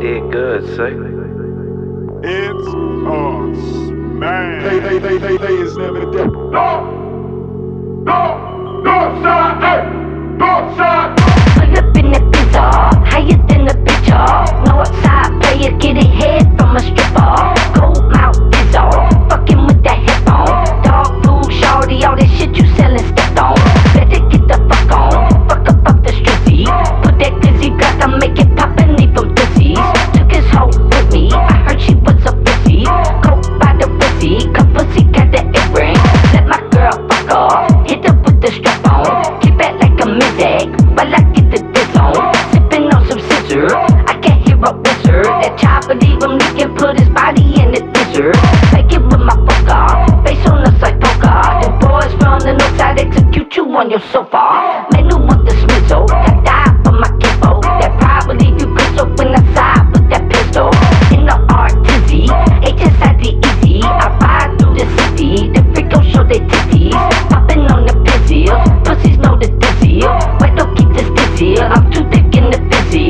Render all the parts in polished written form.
did good, say. It's us, man. They is never dead. Northside, hey, Northside. Pull up in the pizza, higher than the picture. Northside player getting head from a stripper. Gold mouth Dizzo, fucking with that hip on. Dog food, shorty, all that shit you sellin' stepped on. Better get the fuck on, fuck up off the strizzy. Put that glizzy glass, I make it pop and leave them dizzies. Took his hoe with me, I heard she was a pussy. Go by the pussy, cause pussy got the earring. Let my girl fuck her, hit her with the strap on. Keep it like a mizag, while I get the diz on. Sippin' on some scissor, I can hear a wizard. That chopper leave him leaking, put his body in the desert. Make it with my fucker, face on us like poker. The boys from the north side execute you on your sofa. Man who want the smizzle, that die for my kippo. That probably leave you crystal when I side with that pistol. In the art dizzy, it just had the easy. I ride through the city, the freakos show their titties. Poppin' on the pizzy, pussies know the dizzy. Why don't keep this dizzy, I'm too thick in the busy.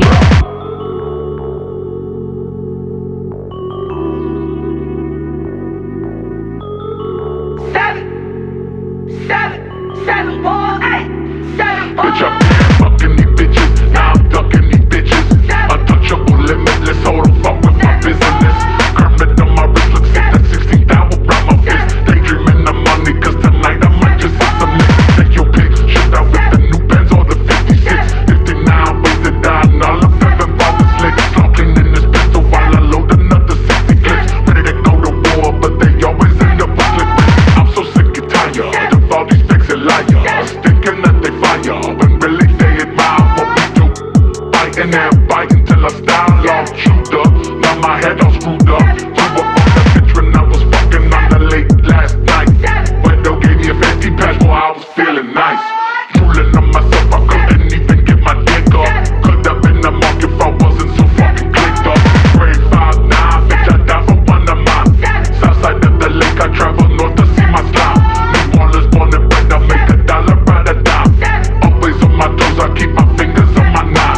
Seven, boy, ay, 7, 4. Bitch, I'm fucking these bitches, now I'm ducking these bitches. Untouchable, limitless, hold the fuck with my business. Kermit on my wrist, look sick, that 16 down around my fist. Daydreaming of money, cause tonight I might just hit some licks. Take your pick, shoot out with the new Benz or the 56. 59 ways to die, and all of 7 bars slick. Smoking in this pistol while I load another 60 clips. Ready to go to war, but they always end up with slip. I'm so sick and tired of all these fakes and liars, thinking that they fire, when really they admire what we do. Fighting and fighting till I style all chewed up. Now my head all screwed up. Threw up on that bitch when I was fucking on the late last night. Window gave me a fancy patch, boy, I was feeling nice. Drooling on myself, I couldn't even get my dick up. Could have been a monk if I wasn't so fucking clicked up. Grade 5'9", bitch, I die for one of mine. Southside of the lake, I travel north to see my slime. New Orleans, born and bred, I make $1 out of dime. Always on my toes, I keep my fingers on my nine.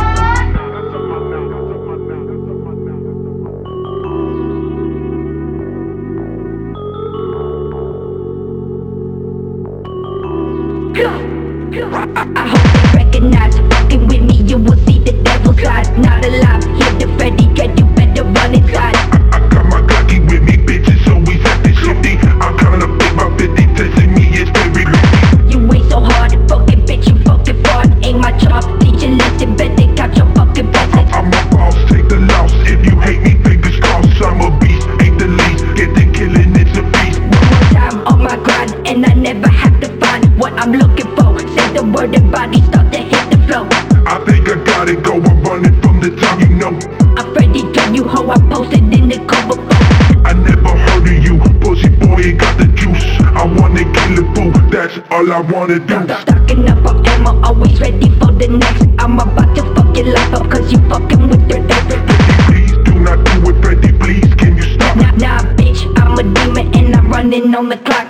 I hope they recognize, fucking with me, you will see the devil's eyes. Not alive, hit the Freddy, get you better run inside. I got my Glocky with me, bitches, always at the shifty. I'm kinda big, my 50, testing me, it's very risky. You ain't so hard, fucking bitch, you fucking fraud. Ain't my job, teach you lesson, bet they got your fucking blessing. I'm a boss, take the loss. If you hate me, fingers crossed. I'm a beast, ain't the least. Get the killing, it's a feast. One more time on my grind, and I never have to find what I'm looking for. Say the word and body start to hit the flow. I think I got it, go, I'm running from the top, you know. I'm Freddy, turn you hoe, I posted in the cover. I never heard of you, pussy boy, ain't got the juice. I wanna kill a fool, that's all I wanna do. Stocking up on ammo, always ready for the next. I'm about to fuck your life up, cause you fucking with the Please do not do it, Freddy, please, can you stop? Nah, bitch, I'm a demon and I'm running on the clock.